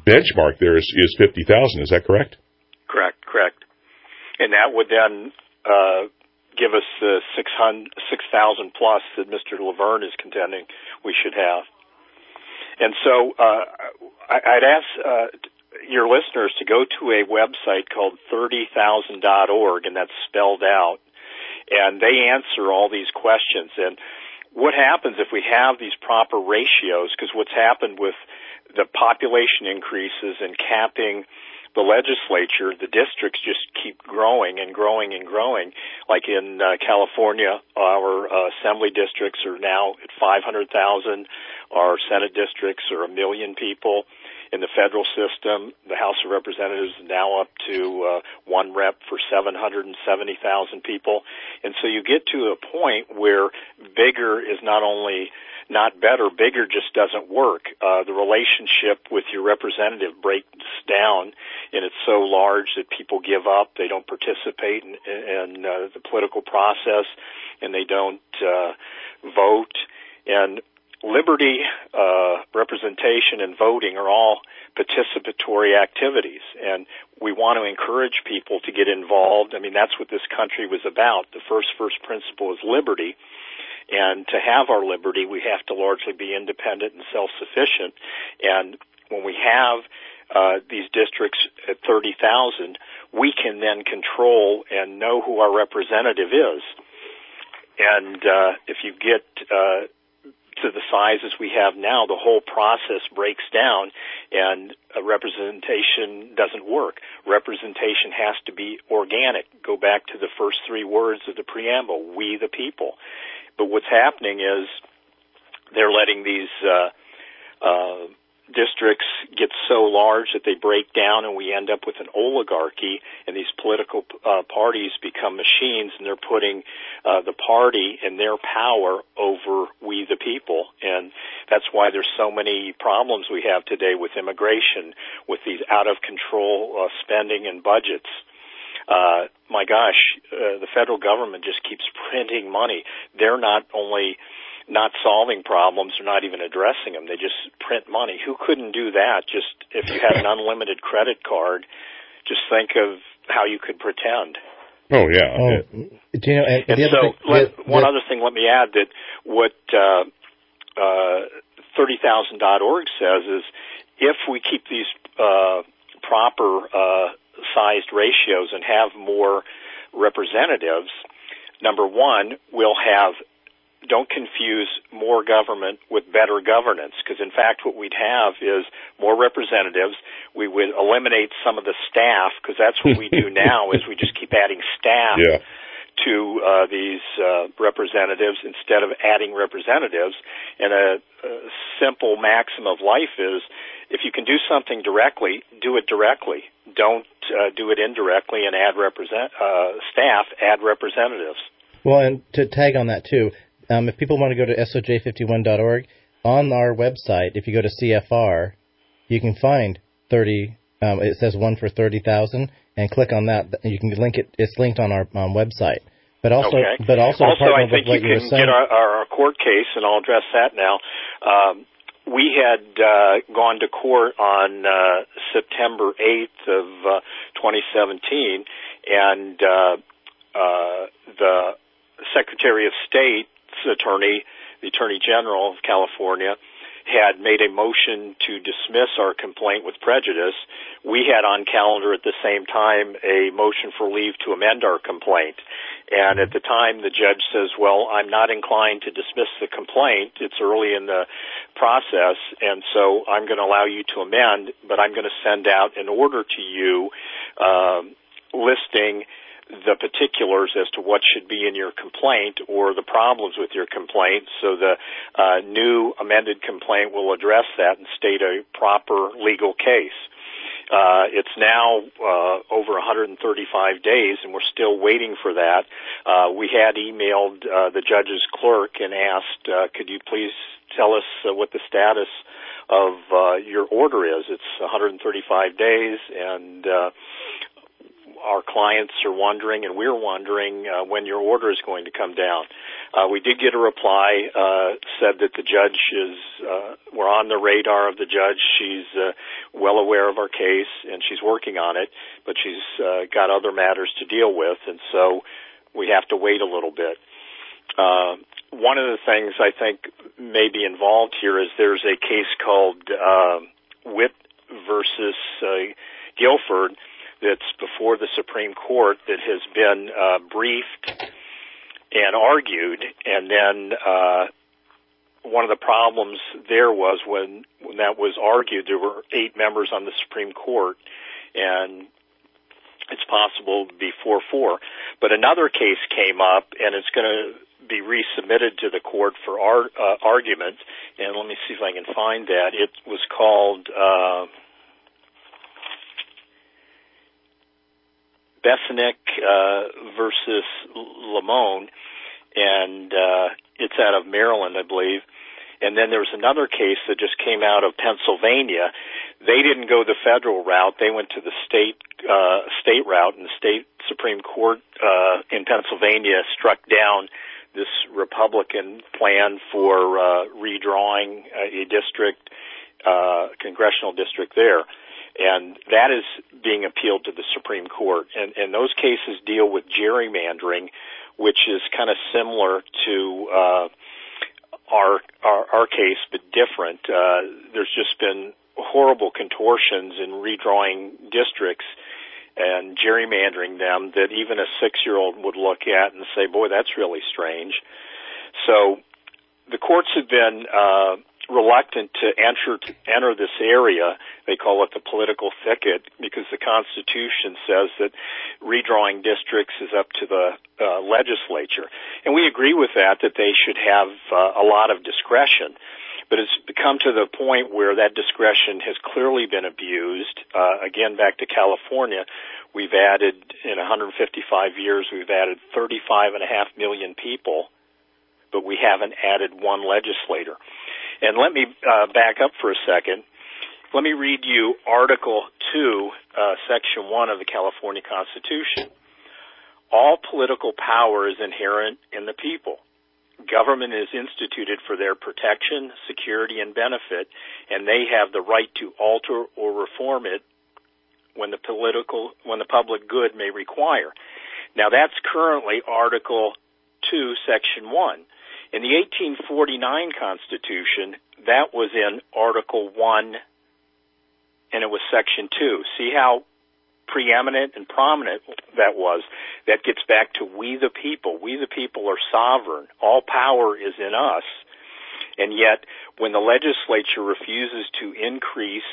Speaker 5: benchmark there is, is fifty thousand. Is that correct?
Speaker 9: Correct, correct. And that would then uh, give us the six thousand plus that Mister Laverne is contending we should have. And so uh, I, I'd ask uh, your listeners to go to a website called thirty thousand dot org, and that's spelled out, and they answer all these questions. And what happens if we have these proper ratios? Because what's happened with the population increases and capping the legislature, the districts just keep growing and growing and growing. Like in uh, California, our uh, assembly districts are now at five hundred thousand. Our Senate districts are a million people. In the federal system, the House of Representatives is now up to uh, one rep for seven hundred seventy thousand people. And so you get to a point where bigger is not only not better, bigger just doesn't work. Uh, the relationship with your representative breaks down, and it's so large that people give up. They don't participate in, in uh, the political process, and they don't uh, vote. And liberty, uh, representation, and voting are all participatory activities, and we want to encourage people to get involved. I mean, that's what this country was about. The first first principle is liberty, and to have our liberty, we have to largely be independent and self-sufficient. And when we have uh, these districts at thirty thousand, we can then control and know who our representative is. And uh, if you get uh, to the sizes we have now, the whole process breaks down, and a representation doesn't work. Representation has to be organic. Go back to the first three words of the preamble, we the people. But what's happening is they're letting these uh, uh, districts get so large that they break down, and we end up with an oligarchy, and these political uh, parties become machines, and they're putting uh, the party and their power over we the people. And that's why there's so many problems we have today with immigration, with these out-of-control uh, spending and budgets. Uh, my gosh, uh, the federal government just keeps printing money. They're not only not solving problems, they're not even addressing them. They just print money. Who couldn't do that? Just if you had an unlimited credit card, just think of how you could pretend.
Speaker 5: Oh, yeah.
Speaker 7: Oh, do you know, and,
Speaker 9: and
Speaker 7: the
Speaker 9: so
Speaker 7: other thing,
Speaker 9: let,
Speaker 7: the,
Speaker 9: one
Speaker 7: the,
Speaker 9: other thing, let me add that what uh, uh, thirty thousand dot org says is if we keep these uh, proper uh sized ratios and have more representatives, number one, we'll have, don't confuse more government with better governance, because in fact what we'd have is more representatives. We would eliminate some of the staff, because that's what we do now is we just keep adding staff yeah. to uh, these uh, representatives instead of adding representatives. And a, a simple maxim of life is if you can do something directly, do it directly. Don't uh, do it indirectly and add represent uh, staff, add representatives.
Speaker 7: Well, and to tag on that too, um, if people want to go to S O J fifty-one dot org, on our website, if you go to C F R, you can find thirty, um, it says one for thirty thousand, and click on that. You can link it, it's linked on our um, website. But also,
Speaker 9: okay.
Speaker 7: but also,
Speaker 9: also I think
Speaker 7: what
Speaker 9: you
Speaker 7: you
Speaker 9: can get our, our court case, and I'll address that now. Um, We had uh, gone to court on uh, September eighth of uh, twenty seventeen, and uh, uh, the Secretary of State's attorney, the Attorney General of California, had made a motion to dismiss our complaint with prejudice. We had on calendar at the same time a motion for leave to amend our complaint. And at the time, the judge says, well, I'm not inclined to dismiss the complaint. It's early in the process, and so I'm going to allow you to amend, but I'm going to send out an order to you um, listing the particulars as to what should be in your complaint or the problems with your complaint, so the uh, new amended complaint will address that and state a proper legal case. Uh, it's now uh, over one hundred thirty-five days, and we're still waiting for that. Uh, we had emailed uh, the judge's clerk and asked, uh, could you please tell us uh, what the status of uh, your order is? It's one hundred thirty-five days, and uh, our clients are wondering, and we're wondering uh, when your order is going to come down. Uh, we did get a reply, uh, said that the judge is, uh, we're on the radar of the judge. She's uh, well aware of our case, and she's working on it, but she's uh, got other matters to deal with, and so we have to wait a little bit. Uh, one of the things I think may be involved here is there's a case called uh, Witt versus uh, Guilford that's before the Supreme Court that has been uh, briefed and argued, and then uh, one of the problems there was when, when that was argued, there were eight members on the Supreme Court, and it's possible to be four four. But another case came up, and it's going to be resubmitted to the court for our uh, argument, and let me see if I can find that. It was called uh, Besnick uh, versus Lamone, and uh, it's out of Maryland, I believe. And then there was another case that just came out of Pennsylvania. They didn't go the federal route. They went to the state uh, state route, and the state Supreme Court uh, in Pennsylvania struck down this Republican plan for uh, redrawing a district, uh, congressional district there. And that is being appealed to the Supreme Court. And, and those cases deal with gerrymandering, which is kind of similar to uh, our, our our case, but different. Uh, there's just been horrible contortions in redrawing districts and gerrymandering them that even a six-year-old would look at and say, boy, that's really strange. So the courts have been uh, reluctant to enter, to enter this area. They call it the political thicket because the Constitution says that redrawing districts is up to the uh, legislature. And we agree with that, that they should have uh, a lot of discretion. But it's become to the point where that discretion has clearly been abused. Uh, again, back to California, we've added, in one hundred fifty-five years, we've added thirty-five and a half million people, but we haven't added one legislator. And let me uh, back up for a second. Let me read you Article two, uh, Section one of the California Constitution. All political power is inherent in the people. Government is instituted for their protection, security, and benefit, and they have the right to alter or reform it when the political, when the public good may require. Now, that's currently Article two, Section one. In the eighteen forty-nine Constitution, that was in Article one, and it was Section two. See how preeminent and prominent that was? That gets back to we the people. We the people are sovereign. All power is in us. And yet, when the legislature refuses to increase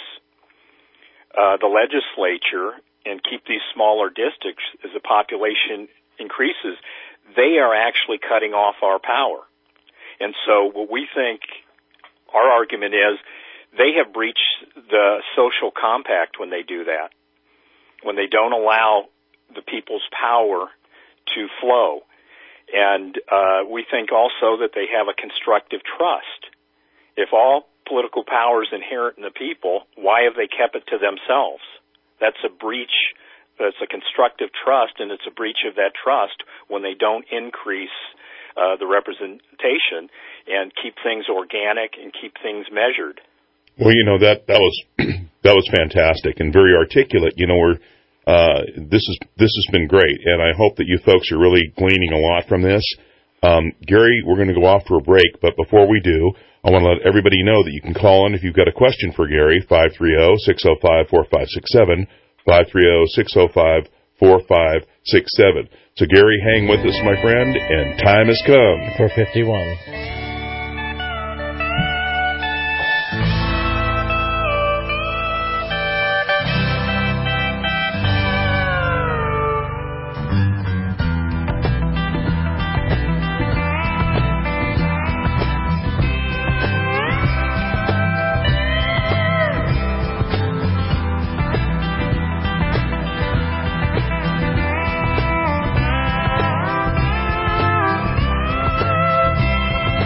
Speaker 9: uh, the legislature and keep these smaller districts as the population increases, they are actually cutting off our power. And so what we think, our argument is, they have breached the social compact when they do that, when they don't allow the people's power to flow. And uh, we think also that they have a constructive trust. If all political power is inherent in the people, why have they kept it to themselves? That's a breach, that's a constructive trust, and it's a breach of that trust when they don't increase uh, the representation and keep things organic and keep things measured.
Speaker 5: Well, you know, that, that was that was fantastic and very articulate. You know, we're Uh, this is this has been great, and I hope that you folks are really gleaning a lot from this. Um, Gary, we're going to go off for a break, but before we do, I want to let everybody know that you can call in if you've got a question for Gary, five three zero, six zero five, four five six seven, five three zero, six zero five, four five six seven. So, Gary, hang with us, my friend, and time has come.
Speaker 7: four fifty-one.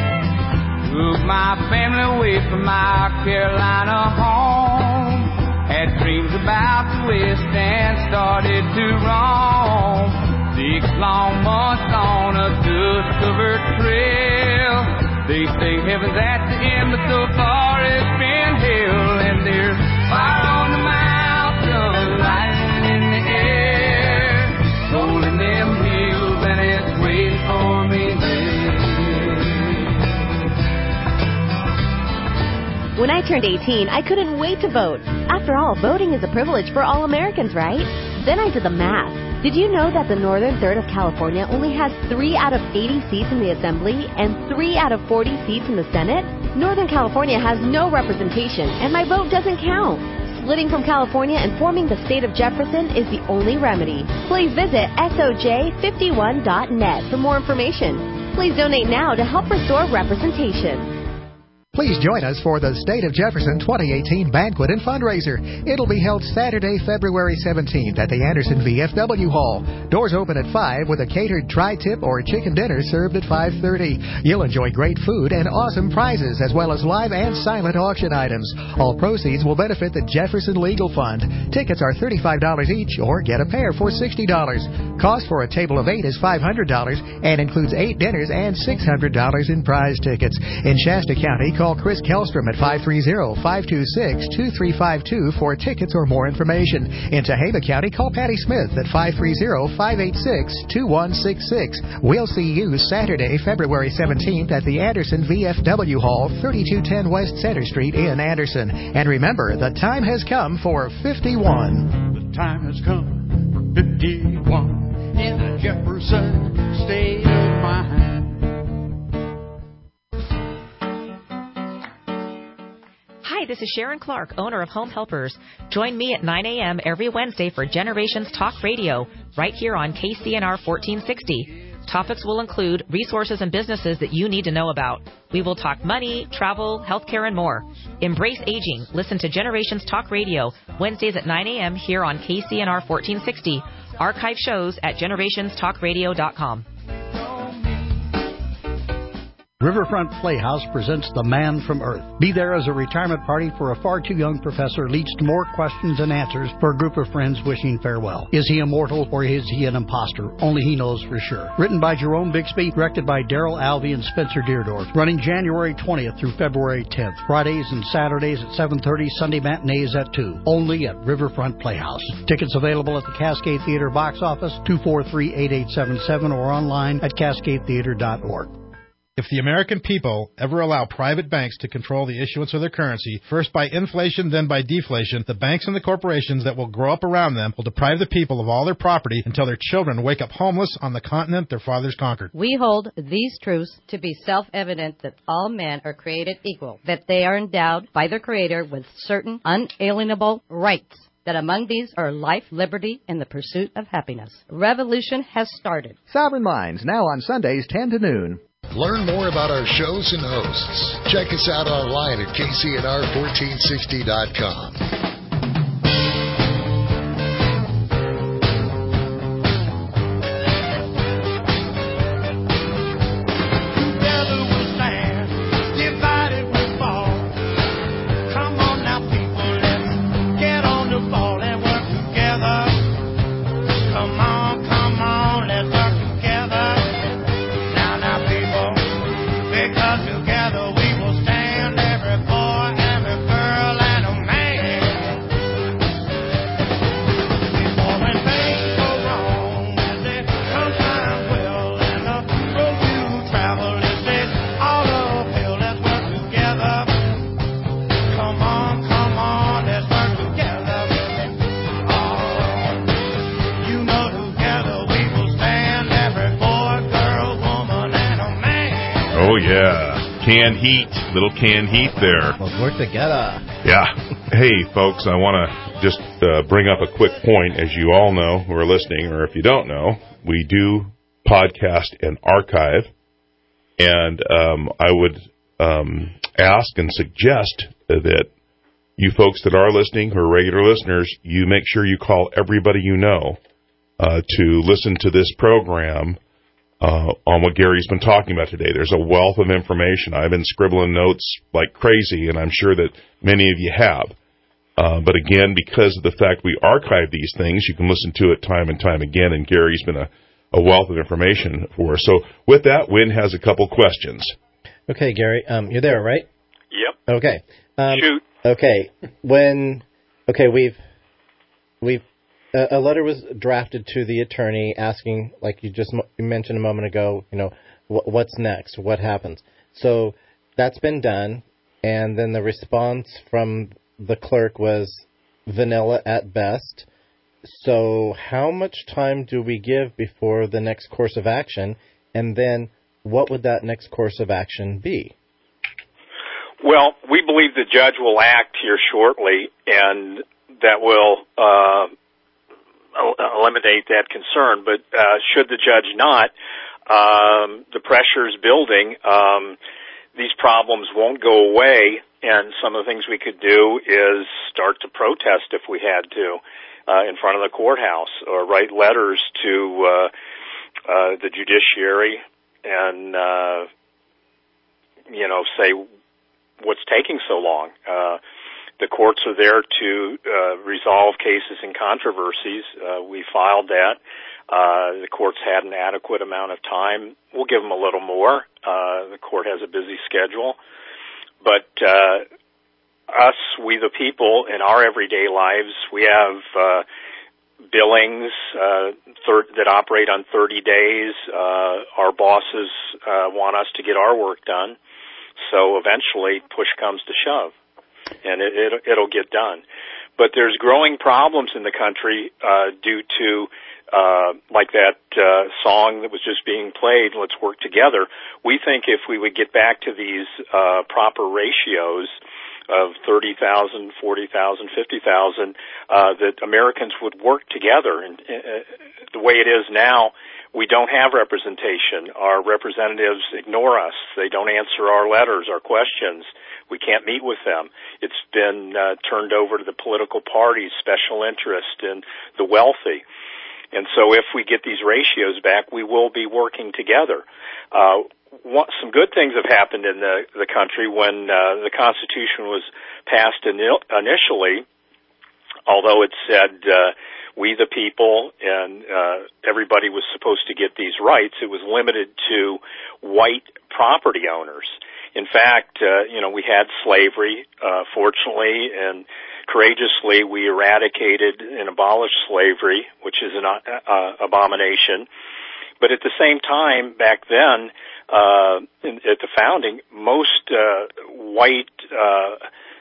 Speaker 10: Carolina home, Had dreams about the West and started to roam. Six long months on a dust-covered trail. They say heaven's at the end, but so far it's been hell. And there's fire on the mountain, lightning in the air, rolling them hills, and it's waiting for me there.
Speaker 17: When I turned eighteen, I couldn't wait to vote. After all, voting is a privilege for all Americans, right? Then I did the math. Did you know that the northern third of California only has three out of eighty seats in the Assembly and three out of forty seats in the Senate? Northern California has no representation, and my vote doesn't count. Splitting from California and forming the state of Jefferson is the only remedy. Please visit S O J fifty-one dot net for more information. Please donate now to help restore representation.
Speaker 14: Please join us for the State of Jefferson twenty eighteen Banquet and Fundraiser. It'll be held Saturday, February seventeenth at the Anderson V F W Hall. Doors open at five with a catered tri-tip or chicken dinner served at five thirty. You'll enjoy great food and awesome prizes as well as live and silent auction items. All proceeds will benefit the Jefferson Legal Fund. Tickets are thirty-five dollars each or get a pair for sixty dollars. Cost for a table of eight is five hundred dollars and includes eight dinners and six hundred dollars in prize tickets. In Shasta County, call Chris Kellstrom at five three zero, five two six, two three five two for tickets or more information. In Tehama County, call Patty Smith at five three zero, five eight six, two one six six. We'll see you Saturday, February seventeenth at the Anderson V F W Hall, thirty-two ten West Center Street in Anderson. And remember, the time has come for fifty-one.
Speaker 15: The time has come for fifty-one in the Jefferson state of mind.
Speaker 18: Hi, this is Sharon Clark, owner of Home Helpers. Join me at nine a.m. every Wednesday for Generations Talk Radio, right here on K C N R fourteen sixty. Topics will include resources and businesses that you need to know about. We will talk money, travel, healthcare, and more. Embrace aging. Listen to Generations Talk Radio, Wednesdays at nine a.m. here on K C N R fourteen sixty. Archive shows at generations talk radio dot com.
Speaker 19: Riverfront Playhouse presents The Man from Earth. Be there as a retirement party for a far too young professor leads to more questions and answers for a group of friends wishing farewell. Is he immortal or is he an imposter? Only he knows for sure. Written by Jerome Bixby, directed by Daryl Alvey and Spencer Deardorff. Running January twentieth through February tenth. Fridays and Saturdays at seven thirty, Sunday matinees at two. Only at Riverfront Playhouse. Tickets available at the Cascade Theater box office, two four three, eight eight seven seven, or online at cascade theater dot org.
Speaker 20: If the American people ever allow private banks to control the issuance of their currency, first by inflation, then by deflation, the banks and the corporations that will grow up around them will deprive the people of all their property until their children wake up homeless on the continent their fathers conquered.
Speaker 21: We hold these truths to be self-evident that all men are created equal, that they are endowed by their Creator with certain unalienable rights, that among these are life, liberty, and the pursuit of happiness. Revolution has started.
Speaker 14: Sovereign Minds, now on Sundays, ten to noon.
Speaker 4: Learn more about our shows and hosts. Check us out online at K C N R fourteen sixty dot com.
Speaker 5: Yeah, canned heat, little canned heat there.
Speaker 7: Let's work together.
Speaker 5: Yeah. Hey, folks, I want to just uh, bring up a quick point. As you all know who are listening, or if you don't know, we do podcast and archive. And um, I would um, ask and suggest that you folks that are listening, who are regular listeners, you make sure you call everybody you know uh, to listen to this program. Uh, on what Gary's been talking about today. There's a wealth of information. I've been scribbling notes like crazy, and I'm sure that many of you have. Uh, but again, because of the fact we archive these things, you can listen to it time and time again, and Gary's been a, a wealth of information for us. So with that, Wynn has a couple questions.
Speaker 7: Okay, Gary, um, you're there, right?
Speaker 9: Yep.
Speaker 7: Okay. Um,
Speaker 9: Shoot.
Speaker 7: Okay. When, okay, we've, we've, uh, a letter was drafted to the attorney asking, like you just m- mentioned a moment ago, you know, wh- what's next? What happens? So that's been done, and then the response from the clerk was vanilla at best. So how much time do we give before the next course of action? And then what would that next course of action be?
Speaker 9: Well, we believe the judge will act here shortly, and that will uh, eliminate that concern. But uh, should the judge not, um, the pressure is building. Um, these problems won't go away. And some of the things we could do is start to protest if we had to uh, in front of the courthouse, or write letters to uh, uh, the judiciary and, uh, you know, say what's taking so long. Uh, the courts are there to uh, resolve cases and controversies. Uh, we filed that. Uh, the courts had an adequate amount of time. We'll give them a little more. Uh, the court has a busy schedule. But uh, us, we the people, in our everyday lives, we have uh, billings uh, thir- that operate on thirty days. Uh, our bosses uh, want us to get our work done. So eventually, push comes to shove, and it, it, it'll get done. But there's growing problems in the country uh, due to Uh, like that uh, song that was just being played, Let's Work Together. We think if we would get back to these uh, proper ratios of thirty thousand, forty thousand, fifty thousand, uh, that Americans would work together. And uh, the way it is now, we don't have representation. Our representatives ignore us. They don't answer our letters, our questions. We can't meet with them. It's been uh, turned over to the political parties, special interest, and the wealthy. And so if we get these ratios back, we will be working together. Uh, what, some good things have happened in the, the country when uh, the Constitution was passed in, initially, although it said uh, we the people and uh, everybody was supposed to get these rights, it was limited to white property owners. In fact, uh, you know, we had slavery, uh, fortunately, and courageously we eradicated and abolished slavery, which is an uh, abomination. But at the same time, back then, uh, in, at the founding, most uh, white uh,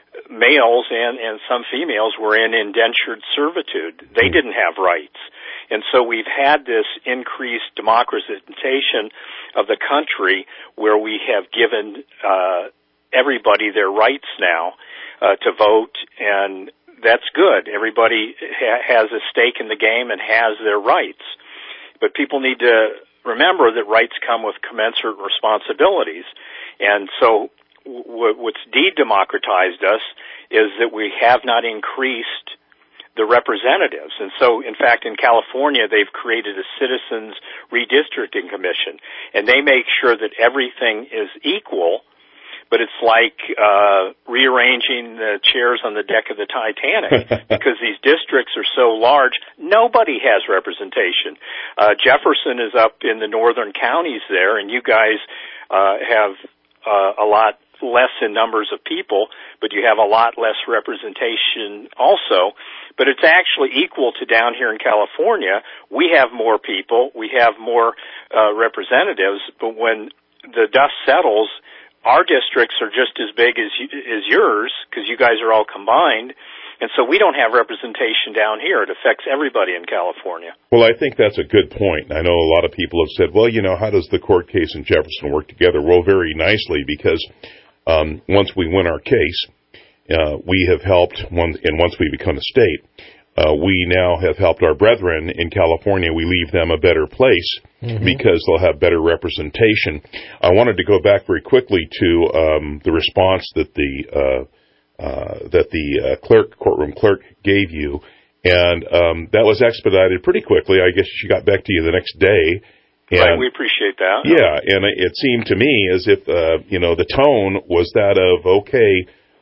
Speaker 9: males and, and some females were in indentured servitude. They didn't have rights. And so we've had this increased democratization of the country where we have given uh, everybody their rights now uh, to vote, and that's good. Everybody ha- has a stake in the game and has their rights. But people need to remember that rights come with commensurate responsibilities. And so w- what's de-democratized us is that we have not increased the representatives. And so, in fact, in California, they've created a citizens redistricting commission, and they make sure that everything is equal, but it's like uh rearranging the chairs on the deck of the Titanic because these districts are so large, nobody has representation. Uh Jefferson is up in the northern counties there, and you guys uh have uh, a lot less in numbers of people, but you have a lot less representation also. But it's actually equal to down here in California. We have more people, we have more uh representatives, but when the dust settles, our districts are just as big as as yours because you guys are all combined, and so we don't have representation down here. It affects everybody in California.
Speaker 5: Well, I think that's a good point. I know a lot of people have said, well, you know, how does the court case in Jefferson work together? Well, very nicely, because um, once we win our case, uh, we have helped, one, and once we become a state, Uh, we now have helped our brethren in California. We leave them a better place mm-hmm. because they'll have better representation. I wanted to go back very quickly to um, the response that the uh, uh, that the uh, clerk, courtroom clerk, gave you, and um, that was expedited pretty quickly. I guess she got back to you the next day. And,
Speaker 9: right, we appreciate that.
Speaker 5: Yeah, and it seemed to me as if uh, you know the tone was that of okay.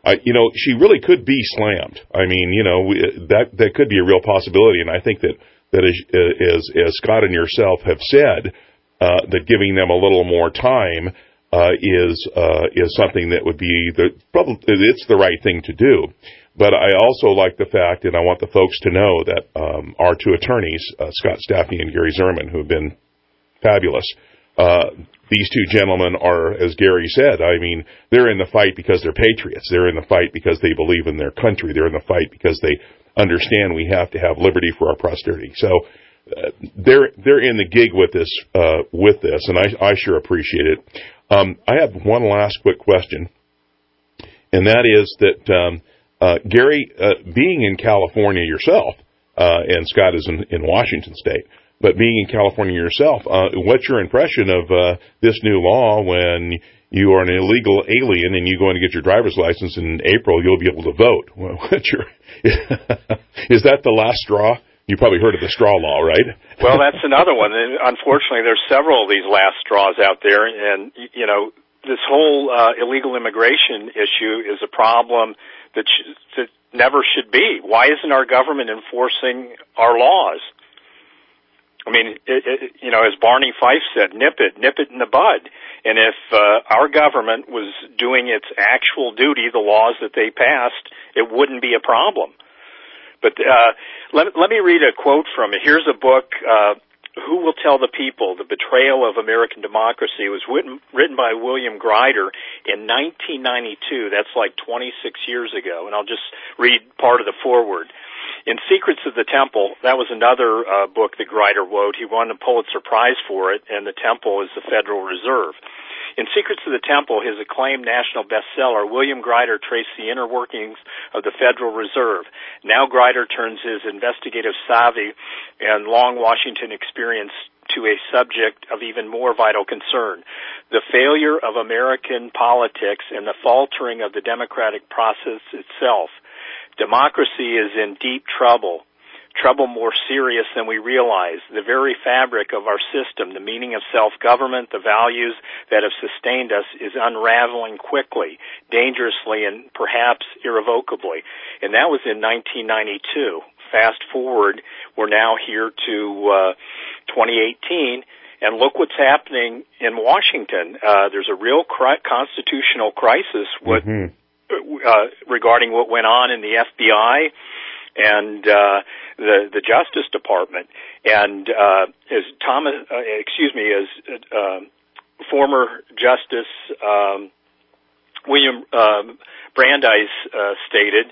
Speaker 5: I, you know, she really could be slammed. I mean, you know, we, that that could be a real possibility, and I think that that as as, as Scott and yourself have said, uh, that giving them a little more time uh, is uh, is something that would be the probably it's the right thing to do. But I also like the fact, and I want the folks to know that um, our two attorneys, uh, Scott Staffney and Gary Zerman, who have been fabulous. Uh, these two gentlemen are, as Gary said, I mean, they're in the fight because they're patriots. They're in the fight because they believe in their country. They're in the fight because they understand we have to have liberty for our posterity. So uh, they're they're in the gig with this uh, with this, and I, I sure appreciate it. Um, I have one last quick question, and that is that um, uh, Gary, uh, being in California yourself, uh, and Scott is in, in Washington State. But being in California yourself, uh, what's your impression of uh, this new law when you are an illegal alien and you go in to get your driver's license in April, you'll be able to vote? Well, what's your, is that the last straw? You probably heard of the straw law, right?
Speaker 9: Well, that's another one. And unfortunately, there's several of these last straws out there. And, you know, this whole uh, illegal immigration issue is a problem that, sh- that never should be. Why isn't our government enforcing our laws? I mean, it, it, you know, as Barney Fife said, nip it, nip it in the bud. And if uh, our government was doing its actual duty, the laws that they passed, it wouldn't be a problem. But uh, let, let me read a quote from it. Here's a book, uh, Who Will Tell the People? The Betrayal of American Democracy. It was written, written by William Greider in nineteen ninety-two. That's like twenty-six years ago. And I'll just read part of the foreword. In Secrets of the Temple, that was another uh, book that Greider wrote. He won the Pulitzer Prize for it, and the Temple is the Federal Reserve. In Secrets of the Temple, his acclaimed national bestseller, William Greider traced the inner workings of the Federal Reserve. Now Greider turns his investigative savvy and long Washington experience to a subject of even more vital concern, the failure of American politics and the faltering of the democratic process itself. Democracy is in deep trouble, trouble more serious than we realize. The very fabric of our system, the meaning of self-government, the values that have sustained us is unraveling quickly, dangerously, and perhaps irrevocably. And that was in nineteen ninety-two. Fast forward, we're now here to uh, twenty eighteen, and look what's happening in Washington. Uh, there's a real cri- constitutional crisis. What? Mm-hmm. Uh, regarding what went on in the F B I and uh, the the Justice Department, and uh, as Thomas, uh, excuse me, as uh, former Justice um, William um, Brandeis uh, stated,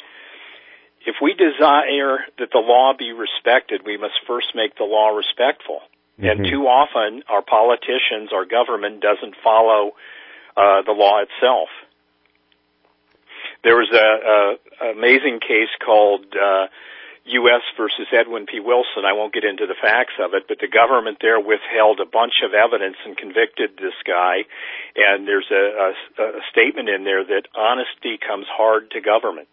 Speaker 9: if we desire that the law be respected, we must first make the law respectful. Mm-hmm. And too often, our politicians, our government doesn't follow uh, the law itself. There was a, a amazing case called uh, U S versus Edwin P. Wilson. I won't get into the facts of it, but the government there withheld a bunch of evidence and convicted this guy. And there's a, a, a statement in there that honesty comes hard to government.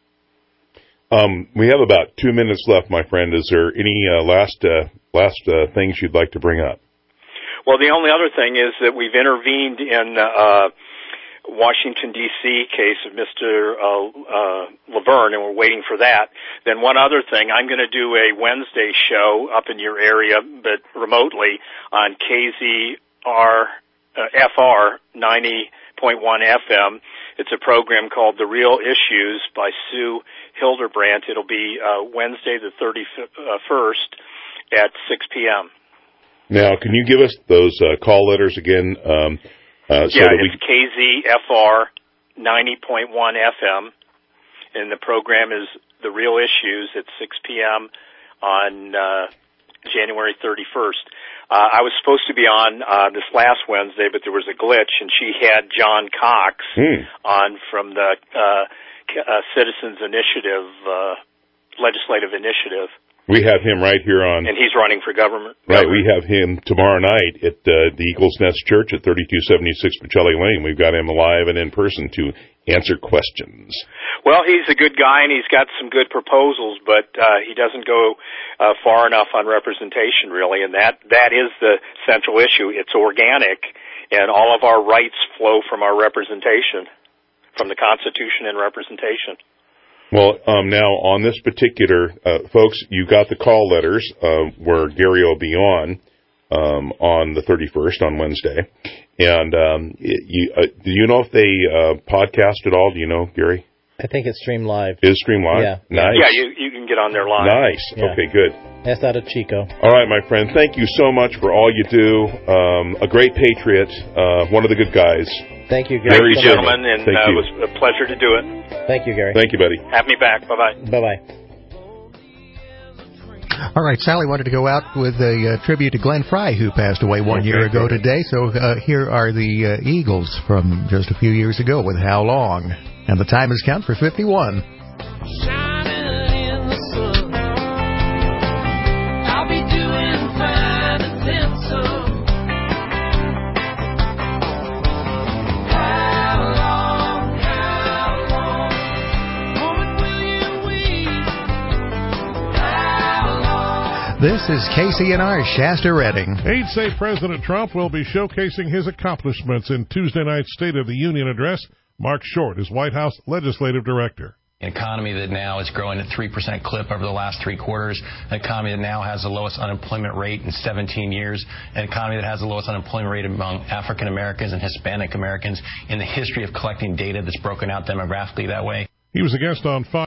Speaker 5: Um, we have about two minutes left, my friend. Is there any uh, last uh, last uh, things you'd like to bring up?
Speaker 9: Well, the only other thing is that we've intervened in uh, Washington, D C case of Mister Uh, uh, Laverne, and we're waiting for that. Then one other thing, I'm going to do a Wednesday show up in your area, but remotely, on K Z R, uh, F R ninety point one F M. It's a program called The Real Issues by Sue Hildebrandt. It'll be uh, Wednesday the thirty-first at six p.m.
Speaker 5: Now, can you give us those uh, call letters again? Um, Uh, so
Speaker 9: yeah,
Speaker 5: that we...
Speaker 9: it's K Z F R ninety point one F M, and the program is The Real Issues at six p.m. on uh, January thirty-first. Uh, I was supposed to be on uh, this last Wednesday, but there was a glitch, and she had John Cox hmm. on from the uh, uh, Citizens Initiative, uh, Legislative Initiative.
Speaker 5: We have him right here on...
Speaker 9: And he's running for government.
Speaker 5: Right, we have him tomorrow night at uh, the Eagles Nest Church at thirty-two seventy-six Pacelli Lane. We've got him live and in person to answer questions.
Speaker 9: Well, he's a good guy, and he's got some good proposals, but uh, he doesn't go uh, far enough on representation, really, and that, that is the central issue. It's organic, and all of our rights flow from our representation. from the Constitution and representation.
Speaker 5: Well, um, now on this particular, uh, folks, you got the call letters uh, where Gary will be on um, on the thirty-first on Wednesday, and um, you, uh, do you know if they uh, podcast at all? Do you know, Gary?
Speaker 7: I think it's streamed live.
Speaker 5: Is streamed live?
Speaker 7: Yeah.
Speaker 5: Nice.
Speaker 9: Yeah, you you can get on there live.
Speaker 5: Nice.
Speaker 7: Yeah.
Speaker 5: Okay, good.
Speaker 7: That's out of Chico.
Speaker 5: All right, my friend. Thank you so much for all you do. Um, a great patriot. Uh, one of the good guys.
Speaker 7: Thank you, Gary.
Speaker 5: Very
Speaker 9: Thank you, gentlemen, and
Speaker 5: Thank
Speaker 9: uh,
Speaker 5: you.
Speaker 9: it was a pleasure to do it.
Speaker 7: Thank you, Gary.
Speaker 5: Thank you, buddy.
Speaker 9: Have me back. Bye-bye.
Speaker 7: Bye-bye.
Speaker 14: All right, Sally wanted to go out with a uh, tribute to Glenn Fry, who passed away one year ago today. So uh, here are the uh, Eagles from just a few years ago with How Long. And the time has come for fifty-one.
Speaker 10: Shining in the sun, I'll be doing fine and then some. How long, how long, woman, will you weep? How long?
Speaker 14: This is K C N R Shasta Redding.
Speaker 1: Aides say President Trump will be showcasing his accomplishments in Tuesday night's State of the Union address. Mark Short is White House Legislative Director.
Speaker 22: An economy that now is growing at three percent clip over the last three quarters, an economy that now has the lowest unemployment rate in seventeen years, an economy that has the lowest unemployment rate among African Americans and Hispanic Americans in the history of collecting data that's broken out demographically that way.
Speaker 1: He was a guest on Fox.